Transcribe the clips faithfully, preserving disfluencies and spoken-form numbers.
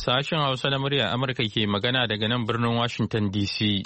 Sashen Hausa na murya Amurka ke magana daga nan birnin Washington D C.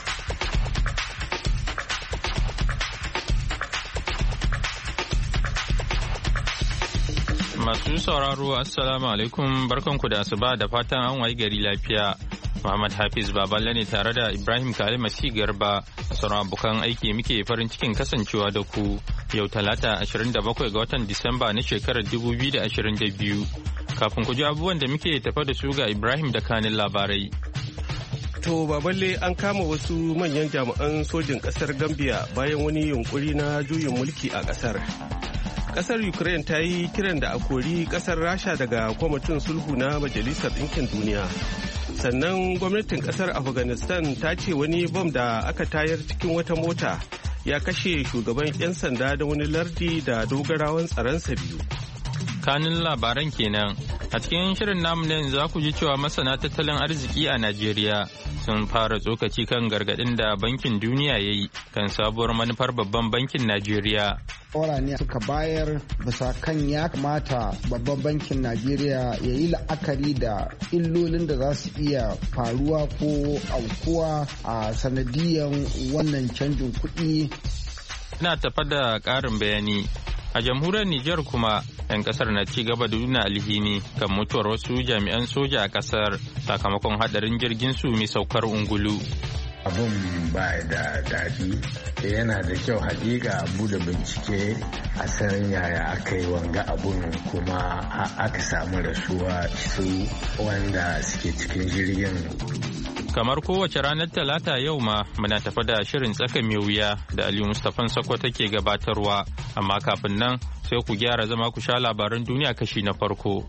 Masu sauraro Assalamu alaikum barkanku da asuba da fatan an wayi gari lafiya. Muhammad Hafiz Baballe ne tare da Ibrahim Kalimasi Garba sauran abokan aiki muke farin cikin kasancewa da ku yau talata ashirin da bakwai ga watan Disamba na shekarar dubu biyu da ashirin da biyu. Kafin ku ji abubuwan da muke tafa da su ga Ibrahim da kanin labarai. To Baballe an kama wasu manyan jami'an sojin kasar Gambia bayan wani yunkuri na juyin mulki a kasar. Kasar Ukraine ta yi kiran da a kori kasar Rasha daga kwamitin sulhu na Majalisar Ɗinkin Duniya. Sannan gwamnatin kasar Afghanistan ta ce wani bom da aka tayar cikin wata mota ya kashe shugaban 'yan sanda da wani lardi da dogarawan tsaronsa biyu. Kanin labaran kenan a cikin shirin namu ne za ku ji cewa masana tattalin arziki a Najeriya sun fara tsokaci kan gargaɗin da bankin duniya ya yi kan sabuwar manufar babban bankin Najeriya. ne suka bayar bisa kan ya kamata babban bankin Najeriya ya yi la'akari da illolin da za su iya faruwa ko aukuwa a sanadiyan wannan canjin kuɗi. Ina tafa da ƙarin bayani. A jamhuriyar Nijar kuma 'yan kasar na ci gaba da nuna alhini kan mutuwar wasu jami'an soja a kasar sakamakon hadarin jirgin su mai saukar ungulu. Abun ba da daɗi yana da kyau hakika abu da bincike a san yaya aka yi wanga abun kuma aka samu rasuwa su wanda suke cikin jirgin. Kamar kowace ranar talata yau ma muna tafa da shirin tsaka mai wuya da Aliyu Mustapha Sakwa take gabatarwa amma kafin nan sai ku gyara zama ku sha labaran duniya kashi na farko.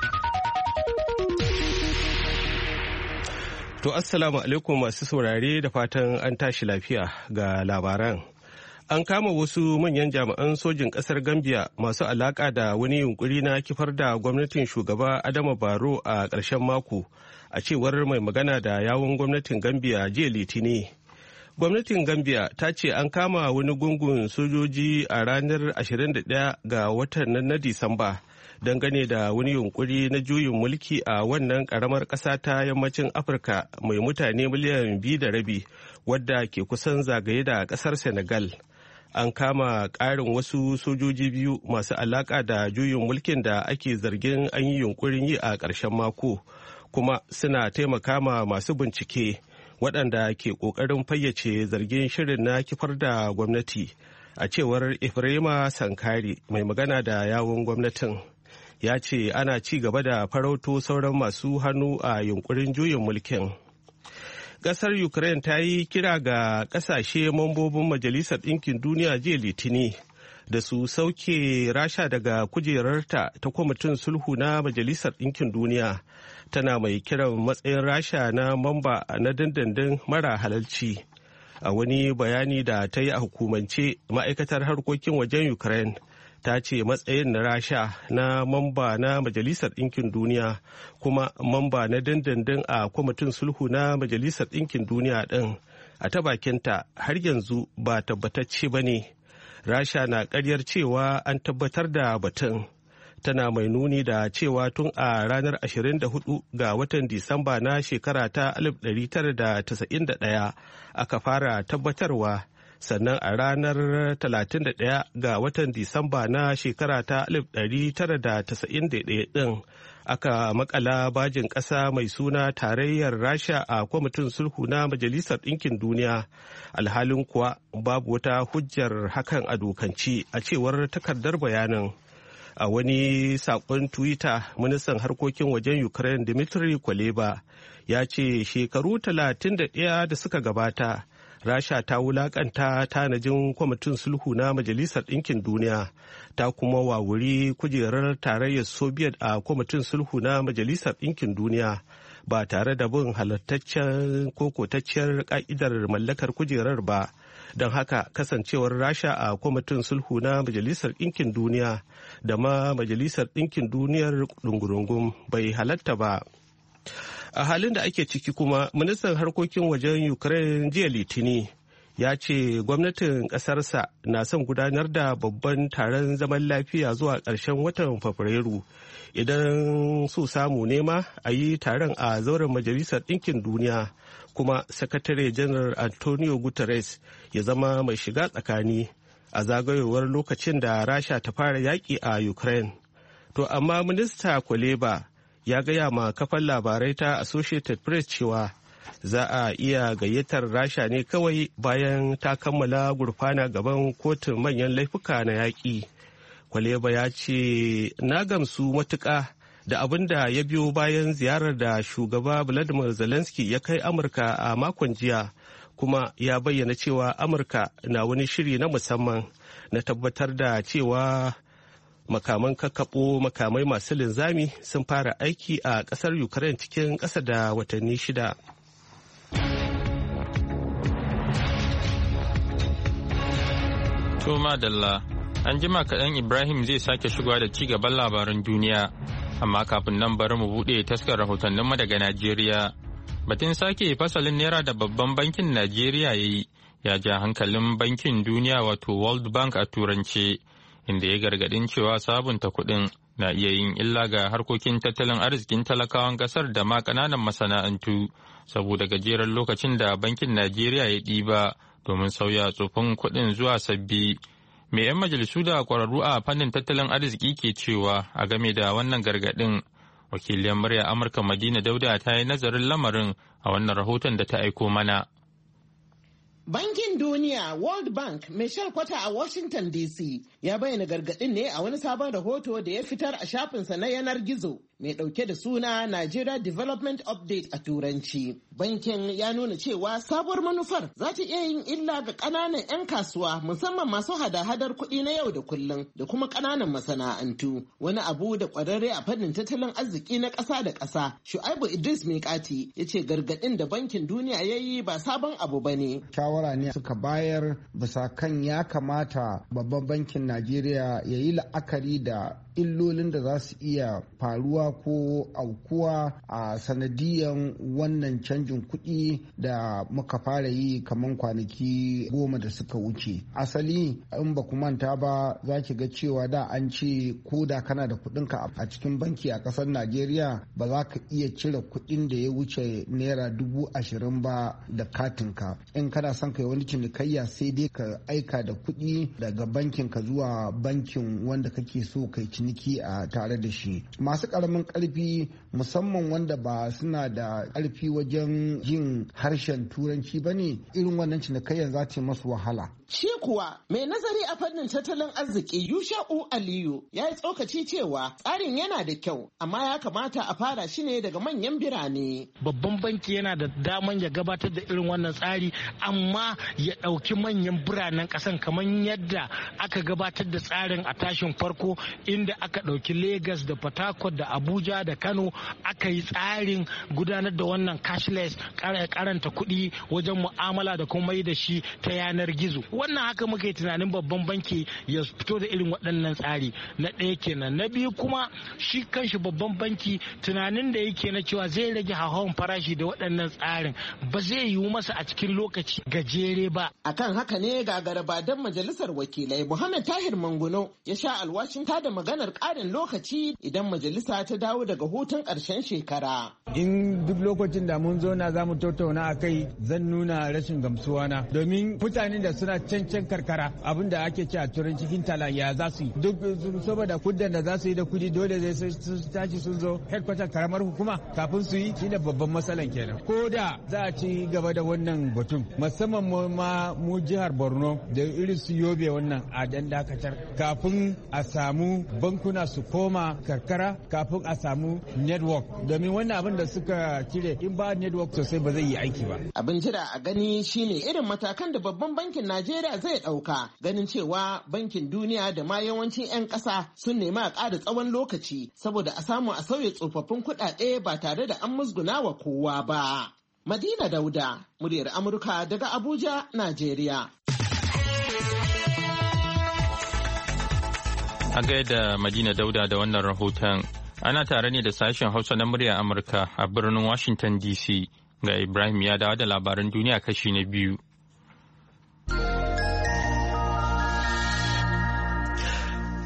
To assalamu alaikum masu saurare da fatan an tashi lafiya ga labaran. An kama wasu manyan jami'an sojin ƙasar Gambia masu alaƙa da wani yunkuri na kifar da gwamnatin shugaba Adama Barrow a ƙarshen mako, a cewar mai magana da yawun gwamnatin Gambia jiya Litini. Gwamnatin Gambia ta ce an kama wani gungun sojoji a ranar ashirin da ɗaya ga watan nan na Disamba dangane da wani yunkuri na juyin mulki a wannan ƙaramar ƙasa ta yammacin Afirka mai mutane miliyan biyu da rabi wadda ke kusan zagaye da ƙasar Senegal. An kama ƙarin wasu sojoji biyu masu alaƙa da juyin mulkin da ake zargin an yi yunkurin yi a ƙarshen mako, kuma suna taimaka ma masu bincike waɗanda ke ƙoƙarin fayyace zargin shirin na kifar da gwamnati, a cewar Ifrema Sankari mai magana da yawun gwamnatin. Ya ce ana ci gaba da farauto sauran masu hannu a yunkurin juyin mulkin. Ƙasar Ukraine ta yi kira ga ƙasashe mambobin Majalisar Ɗinkin Duniya jiya Litini da su sauke Rasha daga kujerarta ta kwamitin sulhu na Majalisar Ɗinkin Duniya, tana mai kiran matsayin Rasha na mamba na dindindin mara halalci. A wani bayani da ta yi a hukumance, ma'aikatar harkokin wajen Ukraine ta ce matsayin na Rasha na mamba na Majalisar Ɗinkin Duniya kuma mamba na dindindin a kwamitin sulhu na Majalisar Ɗinkin Duniya ɗin, a ta bakinta har yanzu ba tabbatacce ba ne. Rasha na ƙaryar cewa an tabbatar da batun. Tana mai nuni da cewa tun a ranar ashirin da hudu ga watan Disamba na shekara ta alif ɗari tara da tasa'in da ɗaya aka fara tabbatarwa, sannan a ranar talatin da ɗaya ga watan Disamba na shekara ta alif ɗari tara da tasa'in da ɗaya ɗin aka makala bajin ƙasa mai suna tarayyar Rasha a kwamitin sulhu na Majalisar Ɗinkin Duniya, alhalin kuwa babu wata hujjar hakan a dokanci, a cewar takardar bayanin. A wani saƙon Twitter, ministan harkokin wajen Ukraine Dmitry Kuleba ya ce shekaru talatin da ɗaya da suka gabata Rasha ta wulakanta tanajin kwamitin sulhu na Majalisar Ɗinkin Duniya, ta kuma wawuri kujerar tarayyar Soviet a kwamitin sulhu na Majalisar Ɗinkin Duniya ba tare da bin halartaccen ko kotacciyar ka'idar mallakar kujerar ba. Don haka kasancewar Rasha a kwamitin sulhu na Majalisar Ɗinkin Duniya da ma Majalisar Ɗinkin Duniyar ɗungurungun bai halatta ba. A halin da ake ciki kuma, ministan harkokin wajen Ukraine jiya Litini ya ce gwamnatin ƙasarsa na son gudanar da babban taron zaman lafiya zuwa ƙarshen watan Fabrairu. Idan so samu nema a yi taron a zauren Majalisar Ɗinkin Duniya, kuma Sakatare Janar Antonio Guterres ya zama mai shiga tsakani a zagayowar lokacin da Rasha ta fara yaƙi a Ukraine. To amma Minista Kuleba ya gaya ma kafar labarai ta Associated Press cewa za a iya gayyatar Rasha ne kawai bayan ta kammala gurfana gaban kotun manyan laifuka na yaƙi. Kwaleba ya ce na gamsu matuƙa da abin da ya biyo bayan ziyarar da shugaba Volodymyr Zelensky ya kai Amurka a makon jiya, kuma ya bayyana cewa Amurka na wani shiri na musamman na tabbatar da cewa makaman kakkaɓo makamai masu linzami sun fara aiki a ƙasar Ukraine cikin ƙasa da watanni shida. To madalla, an jima kaɗan Ibrahim zai sake shigowa da ci gaban labaran duniya, amma kafin nan bari mu buɗe taskar rahotanninmu daga Najeriya. Batun sake fasalin naira da babban bankin Najeriya ya yi ya ja hankalin bankin duniya wato World Bank a turance, inda ya gargaɗin cewa sabunta kuɗin na iya yin illa ga harkokin tattalin arzikin talakawan ƙasar da ma ƙananan masana'antu, saboda gajeren lokacin da bankin Najeriya ya ɗiba domin sauya tsofin kuɗin zuwa sabbi. Me 'yan majalisu da ƙwararru a fannin tattalin arziki ke cewa a game da wannan gargaɗin? Wakiliyar murya Amurka Madina Dauda ta yi nazarin lamarin a wannan rahoton da ta aiko mana. Bankin Duniya World Bank mai shalkwata a Washington D C ya bayyana gargaɗin ne a wani sabon rahoto da ya fitar a shafinsa na yanar gizo mai ɗauke da suna Nigeria Development Update a Turanci. Bankin ya nuna cewa sabuwar manufar za ta iya yin illa ga ƙananan 'yan kasuwa musamman masu hada-hadar kuɗi na yau da kullum da kuma ƙananan masana'antu. Wani abu da ƙwararre a fannin tattalin arziki na ƙasa da ƙasa, Shu'aibu Idris Mikati, ya ce gargaɗin da Bankin Duniya ya yi ba sabon abu ba ne. Shawara ne suka bayar bisa kan ya kamata babban bankin Najeriya ya yi la'akari da illolin da za su iya faruwa ko aukuwa a sanadiyan wannan canjin kuɗi da muka fara yi kamar kwanaki goma da suka wuce. Asali in ba ku manta ba za ki ga cewa da an ce ko da kana da kuɗinka a cikin banki a ƙasar Najeriya ba za ka iya cire kuɗin da ya wuce naira dubu ashirin ba da katinka. In kana son ka yi wani cinikayya sai dai ka aika da kuɗi daga bankin ka zuwa bankin wanda kake so kai ciniki a tare da shi. Masu ƙaramin ƙarfi musamman wanda ba suna da ƙarfi wajen yin harshen turanci ba ne, irin wannan cinikayyar za ta masu wahala. Shi kuwa mai nazari a fannin tattalin arziki Yusha'u Aliyu ya yi tsokaci cewa tsarin yana da kyau amma ya kamata a fara shi ne daga manyan birane. Babban banki yana da daman ya gabatar da irin wannan tsari amma ya ɗauki manyan biranen ƙasan kamar yadda aka gabatar da tsarin a tashin farko, inda aka ɗauki Legas da Port Harcourt da Abuja da Kano aka yi tsarin gudanar da wannan cashless karanta kuɗi wajen mu'amala da kuma yi da shi ta yanar gizo. Wannan haka muke tunanin babban banki ya fito da irin waɗannan tsari. Na ɗaya kenan. Na biyu kuma shi kanshi babban banki tunanin da yake na cewa zai rage hauhawan farashi da waɗannan tsarin ba zai yiwu masa a cikin lokaci gajere ba. Akan haka ne ga garabadan majalisar wakilai Muhammad Tahir Manguno ya sha alwashin tada maganar ƙarin lokaci idan majalisa ta dawo daga hutun ƙarshen shekara. In duk lokacin da mun zo na za mu tattauna a kai zan nuna rashin gamsuwa na, domin mutanen da suna cancan karkara abin da ake ci a turanci hinterland ya za su yi duk saboda kudin da za su yi da kudi dole zai su tashi sun zo headquarter karamar hukuma kafin su yi shine babban matsalan kenan. Ko da za a ci gaba da wannan batun musamman ma mu jihar Borno da irin su Yobe wannan a dan dakatar kafin a samu bankuna su koma karkara, kafin a samu network, domin wannan abin da suka cire in ba network sosai ba zai yi aiki ba. Abin jira a gani shine irin matakan da babban bankin Najeriya zai ɗauka, ganin cewa bankin duniya da ma yawancin 'yan ƙasa sun nemi a ƙara tsawon lokaci saboda a samu a sauya tsofaffin kuɗaɗe ba tare da an musguna wa kowa ba. Madina Dauda, muryar Amurka daga Abuja, Najeriya. A gaida Madina Dauda da wannan rahoton, ana tare ne da sashen Hausa na muryar Amurka a birnin Washington D C. Ga Ibrahim ya dawo da labaran duniya kashi na biyu.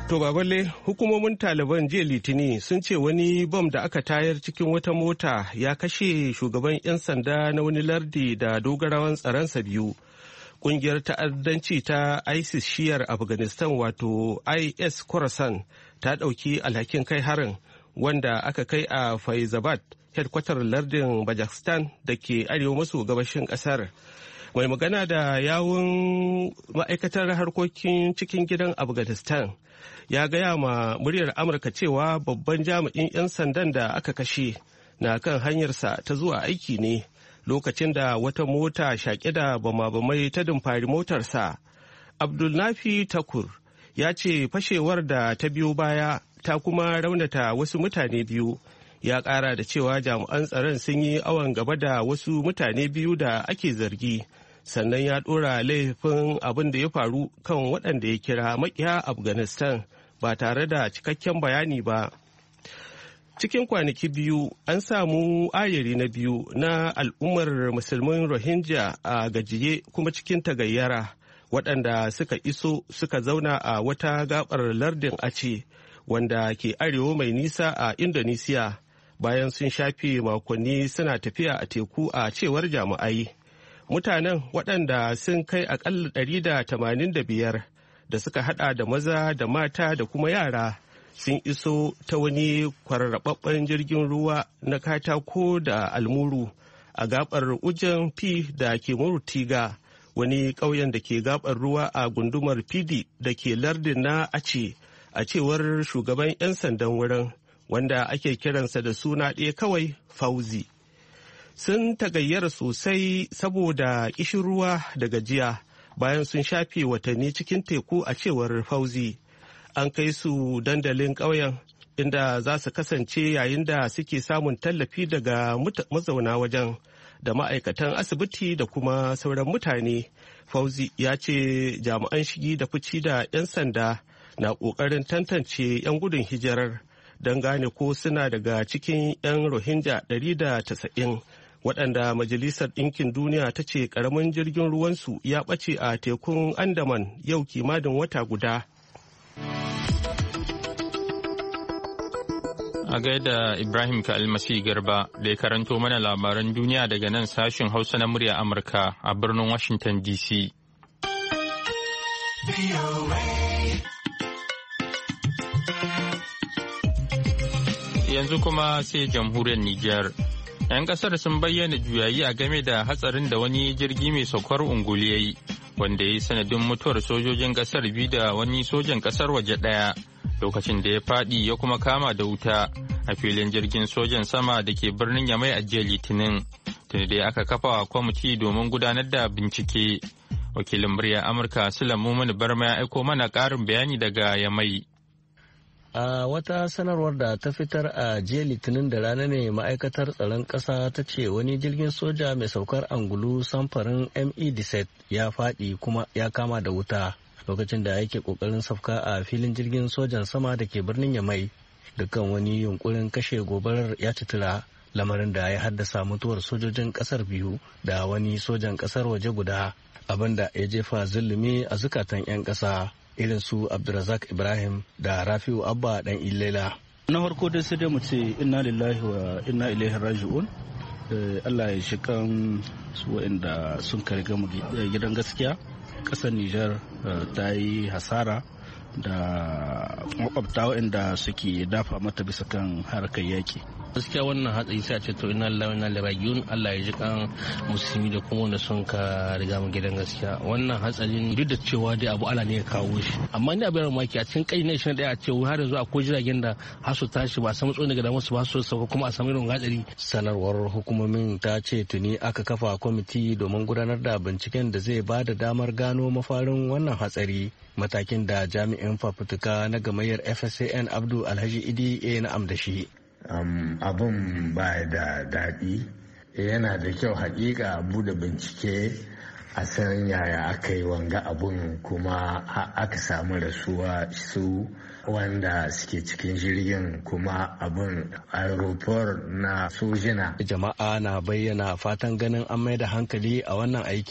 To baballe, hukumomin Taliban jiya Litini sun ce wani bom da aka tayar cikin wata mota ya kashe shugaban 'yan sanda na wani lardi da dogarawan tsaronsa biyu. Kungiyar ta'addanci ta ISIS shiyar Afghanistan wato I S Khorasan ta ɗauki alhakin kai harin wanda aka kai a Faizabad, headkwatar lardin Bajakistan da ke arewa maso gabashin ƙasar. Mai magana da yawun ma'aikatar harkokin cikin gidan Afghanistan ya gaya ma muryar Amurka cewa babban jami'in 'yan sandan da aka kashe na kan hanyarsa ta zuwa aiki ne lokacin da wata mota shaƙe da bama-bamai ta dumfari motarsa. Abdulnafi Takur ya ce fashewar da ta biyo baya ta kuma raunata wasu mutane biyu. Ya ƙara da cewa jami'an tsaron sun yi awon gaba da wasu mutane biyu da ake zargi. Sannan ya ɗora laifin abin da ya faru kan waɗanda ya kira makiya Afghanistan ba tare da cikakken bayani ba. Cikin kwanaki biyu an samu ayari na biyu na al'ummar musulmin Rohingya a gajiye kuma cikin tagayyara waɗanda suka iso suka zauna a wata gabar lardin Aceh wanda ke arewa mai nisa a Indonesia bayan sun shafe makonni suna tafiya a teku a cewar jami'ai. Mutanen waɗanda sun kai akalla ɗari da tamanin da biyar da suka hada da maza da mata da kuma yara sun iso ta wani kwararrababben jirgin ruwa na katako da almuru a gabar ujan fi da ke Murutiga, wani ƙauyen da ke gabar ruwa a gundumar Pidi da ke lardin na Aceh, a cewar shugaban 'yan sandan wurin wanda ake kiransa da suna ɗaya kawai Fauzi. Sun tagayyara sosai saboda ƙishin ruwa da gajiya bayan sun shafe watanni cikin teku a cewar Fauzi. An kai su dandalin ƙauyen inda za su kasance yayin da suke samun tallafi daga mazauna wajen da ma'aikatan asibiti da kuma sauran mutane. Fauzi ya ce jami'an shigi da fici da 'yan sanda na ƙoƙarin tantance 'yan gudun hijirar don gane ko suna daga cikin 'yan Rohingya ɗari da tasa'in waɗanda Majalisar Ɗinkin Duniya ta ce ƙaramin jirgin ruwansu ya ɓace a tekun Andaman yau kimanin wata guda. A gaida Ibrahim Kalmasi Garba da ya karanto mana labaran duniya daga nan sashen Hausa na murya Amurka a birnin Washington D C. Yanzu kuma sai jamhuriyar Nijar. 'Yan kasar sun bayyana juyayi a game da hatsarin da wani jirgi mai saukar ungulu ya yi, wanda ya yi sanadin mutuwar sojojin kasar biyu da wani sojan kasar waje ɗaya lokacin da ya faɗi ya kuma kama da wuta a filin jirgin sojan sama da ke birnin Yamai a jiya Litinin. Tuni dai aka kafa kwamiti domin gudanar da bincike. Wakilin murya Amurka Sulamu Mani Barma ya aiko mana ƙarin bayani daga Yamai. A wata sanarwar da ta fitar a jiya Litinin da rana ne ma'aikatar tsaron ƙasa ta ce wani jirgin soja mai saukar angulu samfarin M E Disset ya faɗi kuma ya kama da wuta lokacin da yake ƙoƙarin safka a filin jirgin sojan sama da ke birnin Yamai. Dukkan wani yunkurin kashe gobarar ya citira, lamarin da ya haddasa mutuwar sojojin ƙasar biyu da wani sojan ƙasar waje guda, abinda ya jefa zulumi a zukatan 'yan ƙasa. Irin su Abdulrazak Ibrahim da Rafi'u Abba dan Ilela. Na farko dai sai dai mu ce inna lillahi wa inna ilaihi raji'un. Allah ya shi kan su waɗanda sun karga mu gidan gaskiya. Ƙasar Nijar ta yi hasara da makwabta waɗanda suke dafa mata bisa kan harkar yaƙi. Gaskiya wannan hatsari sai a ce to inna lillahi wa inna ilaihi raji'un. Allah ya ji kan musulmi da kuma wanda sun ka riga mu gidan gaskiya. Wannan hatsarin duk da cewa dai abu Allah ne ya kawo shi, amma ni abin mamaki a cikin kai ne shi da a ce har yanzu akwai jiragen da har su tashi ba a samu tsoni daga damar su ba su sauka kuma a samu irin hatsari. Sanarwar hukumomin ta ce tuni aka kafa kwamiti domin gudanar da binciken da zai ba da damar gano mafarin wannan hatsari, matakin da jami'in fafutuka na gamayyar F S A N Abdu Alhaji Idi ya na'am da shi. Um, abin ba da daɗi, yana da kyau hakika bude bincike a san yaya aka yi wanga abun kuma aka samu rasuwa su wanda suke cikin jirgin kuma abun aeroport na sojina. Jama'a na bayyana fatan ganin an mai da hankali a wannan aiki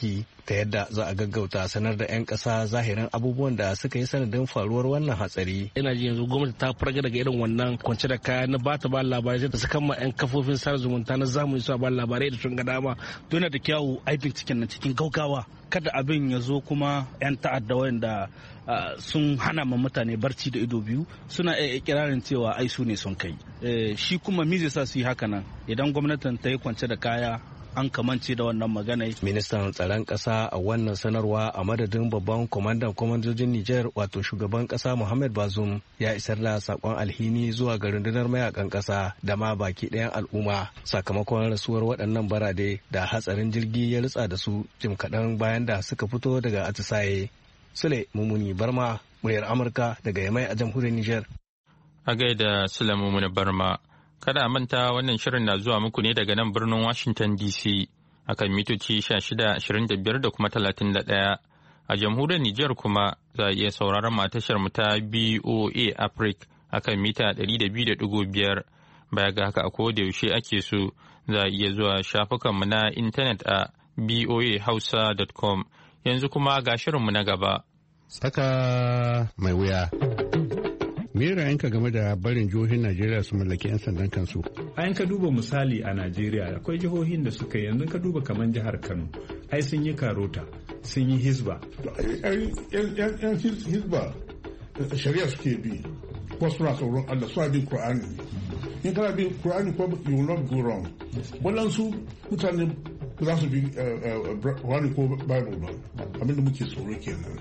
ta yadda za a gaggauta sanar da 'yan ƙasa zahirin abubuwan da suka yi sanadin faruwar wannan hatsari. Ina ji yanzu gwamnati ta farga daga irin wannan kwance da kaya na bata ba labarai ta saka ma 'yan kafofin sada zumunta na zamani su ba labarai da sun ga dama. To yana da kyawu ai binciken nan cikin gaugawa kada abin ya zo kuma 'yan ta'adda wanda sun hana ma mutane barci da ido biyu suna iya ikirarin cewa ai su ne sun kai. Shi kuma me zai sa su yi haka nan idan gwamnatin ta yi kwance da kaya an kamance da wannan magana. Ministan tsaron ƙasa a wannan sanarwa a madadin babban kwamandan kwamandojin Nijar wato shugaban ƙasa Muhammad Bazoum ya isar da sakon alhini zuwa ga rundunar mayakan ƙasa da ma baki ɗayan al'umma sakamakon rasuwar waɗannan barade da hatsarin jirgi ya ritsa da su jim kaɗan bayan da suka fito daga atisaye. Sule Mumuni Barma, muryar Amurka daga Yamai a jamhuriyar Nijar. A gaida Sule Mumuni Barma. Kada a manta wannan shirin na zuwa muku ne daga nan birnin Washington D C akan mitoci shida ashirin da biyar da kuma talatin da ɗaya. A jamhuriyar Nijar kuma za a iya sauraron matashar mu ta B O A Africa akan mita ɗari da biyu da ɗigo biyar. Baya ga haka a koda yaushe ake so za a iya zuwa shafukanmu na intanet a b o a hausa dot com. Yanzu kuma ga shirinmu na gaba. Tsaka mai wuya. Me ra'ayinka game da barin jihohin Najeriya su mallaki 'yan sandan kansu? Ayan ka duba misali a Najeriya akwai jihohin da suka yi yanzu ka duba kamar jihar Kano ai sun yi karota sun yi hizba. Yan hizba shari'a suke bi ko suna tsoron Allah suna bin Qur'ani. In kana bin Qur'ani ko you will not go wrong. Waɗansu mutane za su bi Qur'ani ko Bible ba abinda muke tsoro kenan.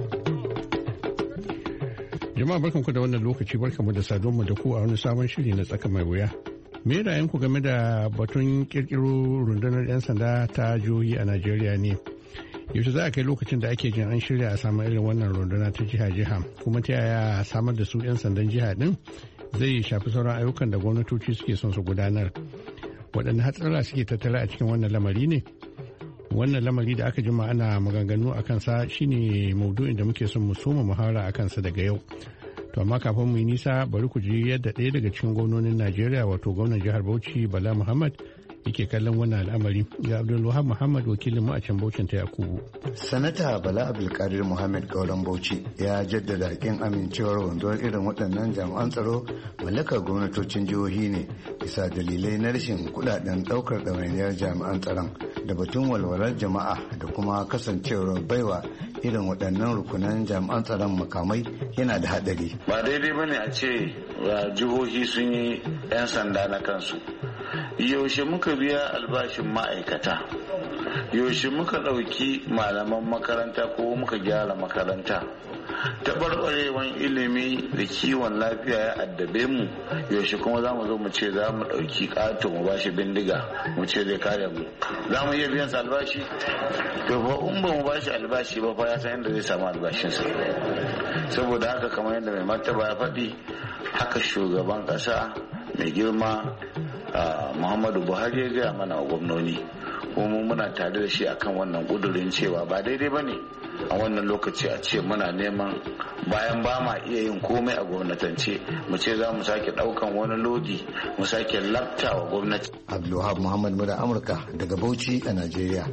Jama'a barkanku da wannan lokaci barkanmu da saduwa da ku a wani sabon shiri na tsaka mai wuya. Me ra'ayinku game da batun kirkiro rundunar 'yan sanda ta jihohi a Najeriya ne? Yaushe za a kai lokacin da ake jin an shirya a samun irin wannan runduna ta jiha-jiha kuma ta yaya samar da su 'yan sandan jiha din zai shafi sauran ayyukan da gwamnatoci suke son su gudanar. Waɗanne hatsara suke tattara a cikin wannan lamari ne? Wannan lamari da aka jima ana maganganu a kansa shine maudu'in da muke son mu soma muhawara a kansa daga yau. To amma kafin mu yi nisa bari ku ji yadda ɗaya daga cikin gwamnonin Najeriya wato gwamnan jihar Bauchi Bala Muhammad yake kallon wannan al'amari ga Abdulwahab Muhammad wakilin mu a can Bauchin ta Yakubu. Sanata Bala Abdulkadir Muhammad Gauran Bauchi ya jaddada kin amincewar wanzuwar irin waɗannan jami'an tsaro mallakar gwamnatocin jihohi ne bisa dalilai na rashin kuɗaɗen ɗaukar ɗawainiyar jami'an tsaron da batun walwalar jama'a da kuma kasancewar baiwa irin waɗannan rukunan jami'an tsaron makamai yana da haɗari. Ba daidai bane a ce jihohi sun yi 'yan sanda na kansu. Yaushe muka biya albashin ma'aikata, yaushe muka ɗauki malaman makaranta ko muka gyara makaranta, taɓarɓarewan ilimi da kiwon lafiya ya addabe mu, yaushe kuma za mu zo mu ce za mu ɗauki ƙato mu bashi bindiga mu ce zai kare mu, za mu iya biyan sa albashi? To fa in ba mu bashi albashi ba fa ya san yadda zai samu albashinsa. Saboda haka kamar yadda mai martaba ya faɗi, haka shugaban ƙasa mai girma Uh, Muhammadu Buhari ya gaya mana a gwamnoni kuma muna tare da shi akan wannan kudurin cewa ba daidai ba ne a wannan lokaci a ce muna neman bayan ba ma iya yin komai a gwamnatance mu ce za mu sake daukan wani lodi mu sake lafta wa gwamnati. Abdulwahab Muhammad Mura Amurka daga Bauchi a Najeriya.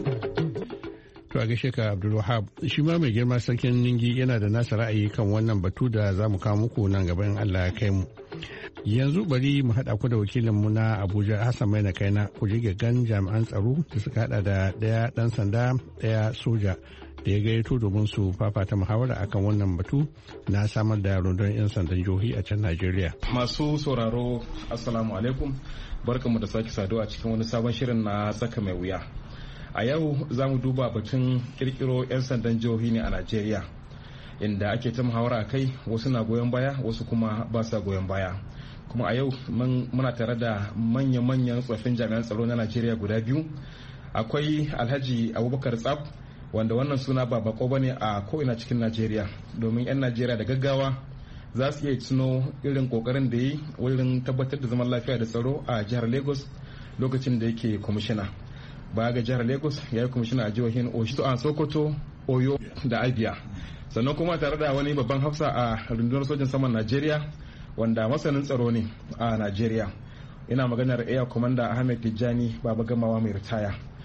To a gaishe ka Abdulwahab, shi ma mai girma sarkin Ningi yana da nasa ra'ayi kan wannan batu da za mu kawo muku nan gaban Allah ya kai mu. Yanzu bari mu haɗa ku da wakilinmu na Abuja Hassan Maina Kaina ku ji gaggan jami'an tsaro da suka haɗa da ɗaya ɗan sanda ɗaya soja da ya gayyato domin su fafata muhawara akan wannan batu na samar da rundunar 'yan sandan jihohi a can Najeriya. Masu sauraro Assalamu alaikum, barkanmu da sake saduwa cikin wani sabon shirin na tsaka mai wuya. A yau za mu duba batun kirkiro 'yan sandan jihohi ne a Najeriya, inda ake ta muhawara a kai, wasu na goyon baya wasu kuma ba sa goyon baya. Kuma a yau muna tare da manya-manyan tsoffin jami'an tsaro na Najeriya guda biyu. Akwai Alhaji Abubakar Tsaf, wanda wannan suna ba bako bane a ko'ina cikin Najeriya, domin 'yan Najeriya da gaggawa za su iya tuno irin kokarin da yi wurin tabbatar da zaman lafiya da tsaro a jihar Lagos lokacin da yake kwamishina. Baya ga jihar Lagos ya yi kwamishina a jihohin Oyo, Sokoto, Oyo da Abia. Sannan kuma tare da wani babban hafsa a rundunar sojin saman Najeriya wanda masanin tsaro ne a Najeriya. Ina maganar Air Commander Ahmed Tijjani Baba Gamawa mai ritaya.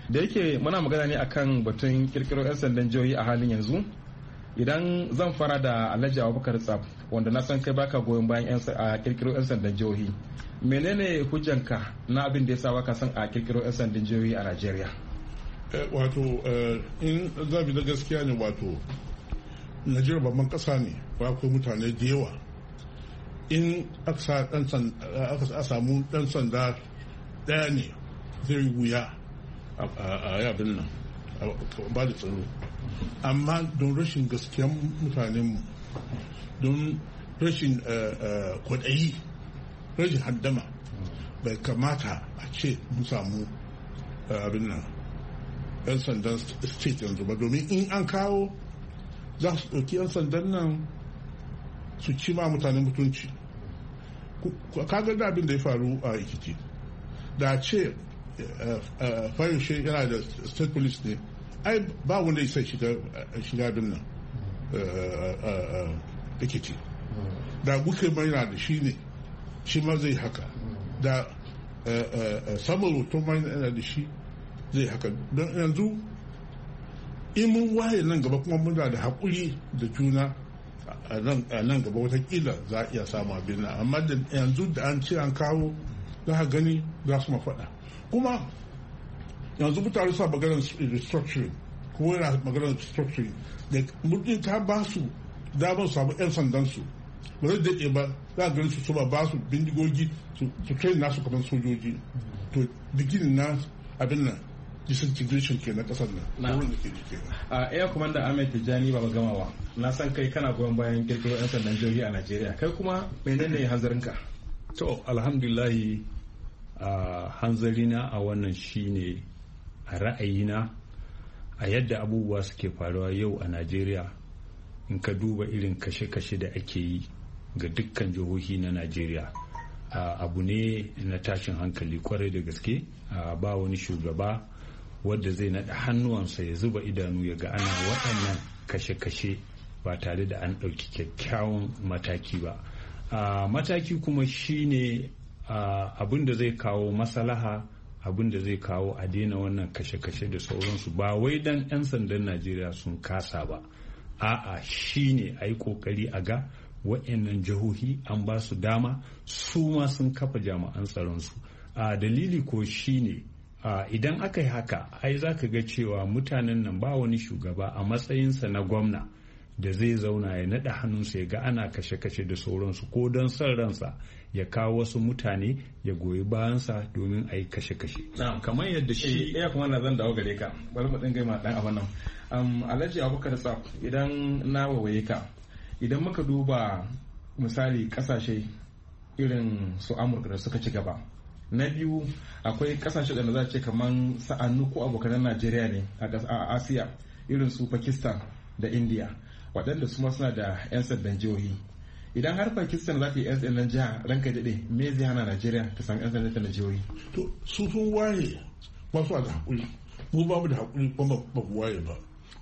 da yake muna magana ne akan batun kirkiro 'yan sandan jihohi a halin yanzu, idan zan fara da Alhaji Abubakar Tsaf wanda na san kai baka goyon bayan a kirkiro 'yan sandan jihohi, menene hujjanka na abin da ya sa baka son a kirkiro 'yan sandan jihohi a Najeriya? Wato in zabi da gaskiya ne, wato Najeriya babban kasa ne, ba akwai mutane da yawa. In aka samu dan sanda daya ne zai wuya a yabin nan ba da tsaro, amma don rashin gaskiyan mutanenmu, don rashin kwaɗayi, rashin haddama, bai kamata a ce mun samu abin nan yan sandan state yanzu ba, domin in an kawo za su ɗauki yan sandan nan su ci ma mutane mutunci. Kaga da abin da ya faru a Ekiti, da ce fayoshe yana da state police ne, ai ba wanda ya sai shiga abin nan Ekiti. Da guke mai na da shi ne, shi ma zai haka. Da samun hoton mai na da shi zai haka. Don yanzu in mun waye nan gaba kuma muna da haƙuri da juna, a nan gaba watakila za a iya samu abin nan, amma da yanzu da an ce an kawo za a gani za su mafaɗa. Kuma yanzu mutane sa maganar restructuring, ko yana maganar restructuring da mutum ta ba su damar samu 'yan sandansu, ba zai daɗe ba za a gani su su ba su bindigogi su train nasu kamar sojoji. To beginning na abin nan disintegration ke na kasar nan. A Air Commander Ahmed Tijjani Baba Gamawa, na san kai kana goyon bayan kirkiro 'yan sandan jihohi a Najeriya, kai kuma menene hanzarinka? To alhamdulillahi, a hanzarina a wannan shine a ra'ayina a yadda abubuwa suke faruwa yau a Najeriya. In ka duba irin kashe-kashe da ake yi ga dukkan jihohi na Najeriya, abu ne na tashin hankali kwarai da gaske. Ba wani shugaba wadda zai naɗa hannuwansa ya zuba idanu ya ga ana waɗannan kashe-kashe ba tare da an ɗauki kyakkyawan mataki ba. Mataki kuma shine abin da zai kawo maslaha, abin da zai kawo a daina wannan kashe-kashe da sauransu, ba wai dan 'yan sandan Najeriya sun kasa ba, a'a shine a yi kokari a ga wa'annan jihohi an ba su dama su ma sun kafa jami'an tsaronsu. A dalili ko shine idan aka yi haka, ai za ka ga cewa mutanen nan ba wani shugaba a matsayinsa na gwamna da zai zauna ya naɗa hannunsa ya ga ana kashe-kashe da sauransu, ko don son ransa ya kawo wasu mutane ya goyi bayansa domin a yi kashe-kashe. Kamar yadda shi ya kuma na zan dawo gare ka, bari mu dinga ma dan abin nan. Alhaji Abubakar Tsaf, idan na wawaye ka, idan muka duba misali kasashe irin su Amurka da suka ci gaba, na biyu akwai kasashe da za ce kamar sa'annu ko abokanan Najeriya ne a Asiya, irin su Pakistan da India, waɗanda su ma suna da 'yan sandan jihohi. Idan har Pakistan za ta yi 'yan sandan jiha, ranka daɗe, me zai hana Najeriya ta samu 'yan sandan na jihohi? To su sun waye ba su da haƙuri, mu ba mu da haƙuri kuma ba mu waye ba.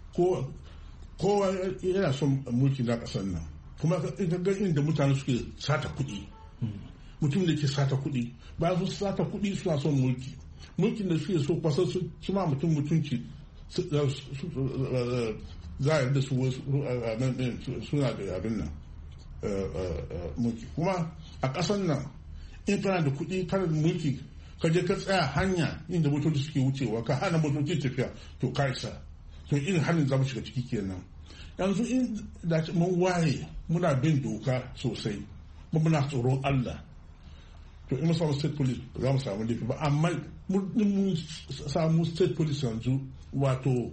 Kowa yana son mulki na ƙasar nan, kuma ita ga inda mutane suke sata kuɗi, mutum da ke sata kuɗi, ba su sata kuɗi suna son mulki, mulkin da suke so kwasa su ma mutum mutunci za a yarda su suna da abin nan mulki. Kuma a ƙasar nan in kana da kuɗi kana da mulki, ka je ka tsaya hanya inda motoci suke wucewa, ka hana motoci tafiya, to ka isa. To irin hannun za mu shiga ciki kenan. Yanzu in da mun waye muna bin doka sosai, mu muna tsoron Allah, to in mun samu state police ba za mu samu laifi ba. Amma mun samu state police yanzu, wato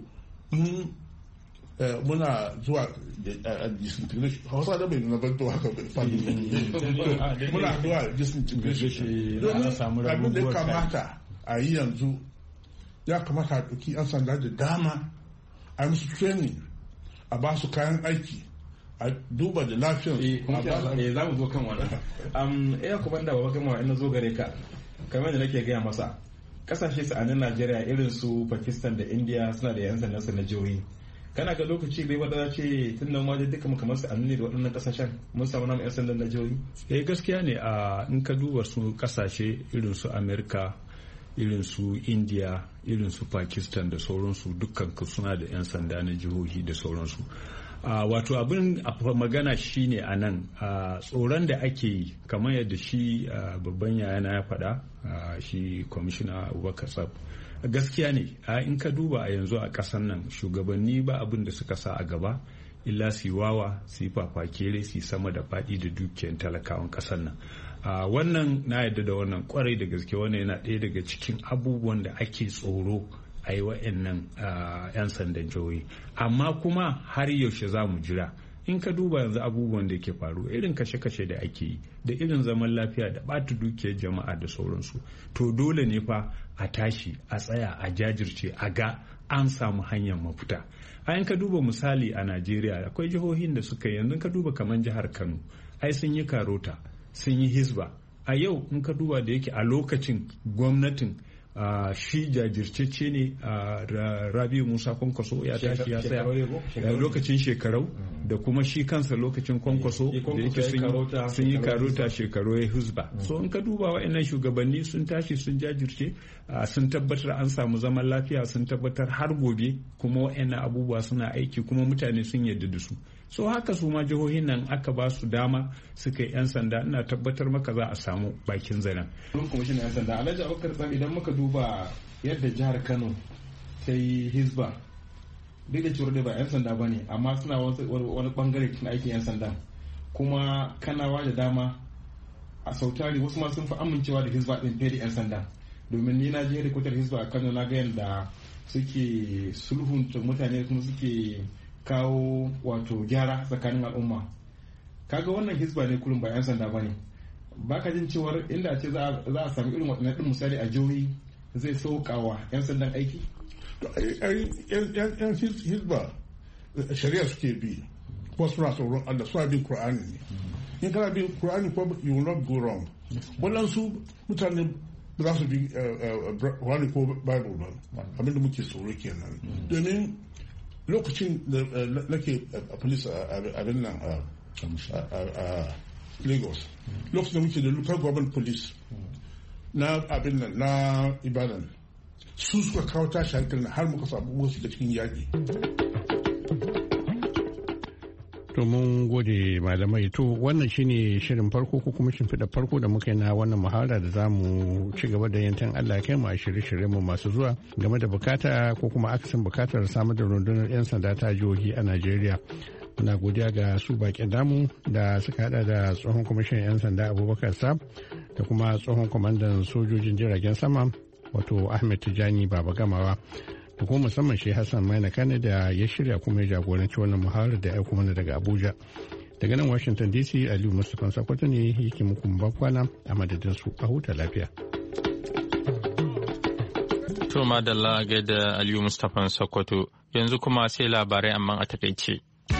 muna zuwa disintegration, hausa da bai nuna banto haka bai fadi, muna zuwa disintegration. Domin abin da ya kamata a yi yanzu, ya kamata a ɗauki 'yan sanda da dama, a musu training, a ba su kayan aiki, a duba da lafiyar. Eh, za mu zo kan wannan. Eh, kuma da baba kama ina zo gare ka, kamar da nake gaya masa, kasashe sa'anin Najeriya irin su Pakistan da India suna da 'yan sandan su na jihohi. Kana ga lokaci bai wadda ce tun nan wajen duka kamar su ne da waɗannan kasashen mun samu namu 'yan sandan na jihohi? Eh, gaskiya ne. A in ka duba su kasashe irin su Amerika irin su india irin su pakistan da sauransu dukkan suna da 'yan sanda na jihohi da sauransu. Uh, wato abin magana shine a nan uh, tsoron da ake yi kamar yadda shi uh, babban yayana ya faɗa uh, shi kwamishina abubakar sab gaskiya ne uh, in ka duba a yanzu a ƙasar nan shugabanni ba abin da suka sa a gaba illa su yi wawa su yi fafakere su yi sama da faɗi da dukiyar talakawan ƙasar nan. Uh, wannan na yadda da wannan kwarai da gaske wannan yana ɗaya daga cikin abubuwan da ake tsoro a yi wa'annan yan sandan jihohi, amma kuma har yaushe za mu jira. In ka duba yanzu abubuwan da ke faru irin kashe-kashe da ake yi da irin zaman lafiya da ɓata dukiyar jama'a da sauransu, to dole ne fa a tashi a tsaya a jajirce a ga an samu hanyar mafita. A in ka duba misali a Najeriya akwai jihohin da suka yi, yanzu ka duba kamar jihar Kano ai sun yi karota sun yi hisba. A yau in ka duba da yake a lokacin gwamnatin Uh, shi jajircece ne a uh, Rabiu Musa Kwankwaso ya tashi ya tsaya lokacin shekarau mm. da kuma shi kansa lokacin Kwankwaso da yake sun yi karota shekaru ya huzba. mm. So in ka duba wa'annan shugabanni sun tashi sun jajirce, uh, sun tabbatar an samu zaman lafiya, sun tabbatar har gobe kuma wa'annan abubuwa suna aiki kuma mutane sun yarda da su. So haka su ma jihohin nan aka ba su dama suka yi 'yan sanda, ina tabbatar maka za a samu bakin zaren. Kwamishin 'yan sanda Alhaji Abubakar Tsam, idan muka duba yadda jihar Kano ta yi hisba, duk da cewa ba 'yan sanda ba ne amma suna wani bangare cikin aikin 'yan sanda, kuma kanawa da dama a sautari wasu ma sun fi amincewa da hisba din fiye da 'yan sanda, domin ni na je rikotar hisba a Kano na ga yadda suke sulhunta mutane kuma suke kawo wato gyara tsakanin al'umma. Kaga wannan hisba ne kullum ba 'yan sanda ba ne. Baka jin cewar inda ce za a sami irin waɗannan ɗin misali a jihohi zai sauƙawa 'yan sandan aiki? yan hisba shari'a suke bi kuma suna tsoron Allah, suna bin Kur'ani ne. In kana bin Kur'ani ko you will not go wrong. Waɗansu mutane ba za su bi Kur'ani ko Bible ba, abinda muke tsoro kenan. Domin lokacin da nake a police abin nan a Lagos, lokacin da muke da local government police na abin nan na Ibadan, su suka kawo tashi hankali har muka samu wasu da cikin yaƙi. To mun gode malamai. To wannan shine shirin farko ko kuma shimfiɗa farko da muka yi na wannan muhawara da za mu ci gaba da yantan Allah kai mu a shirye-shiryen mu masu zuwa game da bukata ko kuma akasin bukatar samar da rundunar 'yan sanda ta jihohi a Najeriya. Muna godiya ga su bakin damu da suka hada da tsohon kwamishin 'yan sanda Abubakar Sab da kuma tsohon kwamandan sojojin jiragen sama wato Ahmed Tijani Baba Gamawa. Da kuma musamman shi Hassan Maina Kane da ya shirya kuma ya jagoranci wannan muhawarar da ya aiko mana daga Abuja. Daga nan Washington D C, Aliyu Mustapha Sakwato ne yake muku bakwana a madadin su a huta lafiya. To madalla ga da Aliyu Mustapha Sakwato, yanzu kuma sai labarai amma a takaice.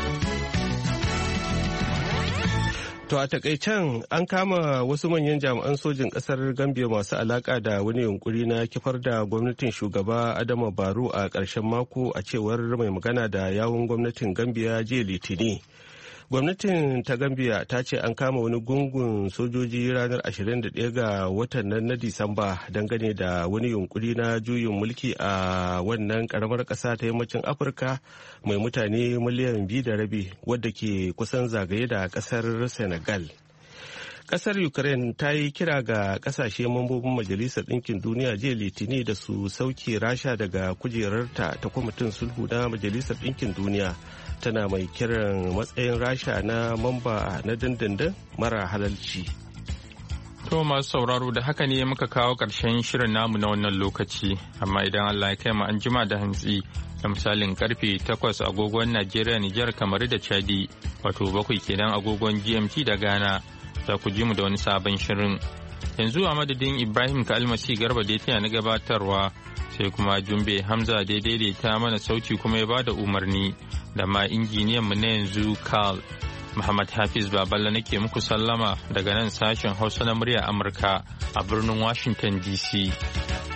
To a takaicen an kama wasu manyan jami'an sojin kasar Gambia masu alaka da wani yunkuri na kifar da gwamnatin shugaba Adama Barrow a ƙarshen mako, a cewar mai magana da yawun gwamnatin Gambia jiya Litini. Gwamnatin ta Gambia ta ce an kama wani gungun sojoji ranar ashirin da ɗaya ga watan nan na Disamba dangane da wani yunkuri na juyin mulki a wannan karamar ƙasa ta yammacin Afirka mai mutane miliyan biyu da rabi wadda ke kusan zagaye da ƙasar Senegal. Ƙasar Ukraine ta yi kira ga ƙasashe mambobin Majalisar Ɗinkin Duniya jiya Litini da su sauke Rasha daga kujerarta ta kwamitin sulhu na Majalisar Ɗinkin Duniya, tana mai kiran matsayin Rasha na mamba na dindindin mara halalci. To masu sauraro, da haka ne muka kawo ƙarshen shirin namu na wannan lokaci, amma idan Allah ya kai mu an jima da hantsi da misalin karfe takwas agogon Najeriya, Nijar, kamar da Chadi, wato bakwai kenan agogon G M T da Ghana, za ku ji mu da wani sabon shirin. Yanzu a madadin Ibrahim Kalmasi Garba da ya na gabatarwa, sai kuma Jumbe Hamza da daidaita mana sauti kuma ya bada umarni, da ma injiniyan mu na yanzu Carl. Muhammad Hafiz Baballa nake muku sallama daga nan sashen Hausa na murya Amurka a birnin Washington D C.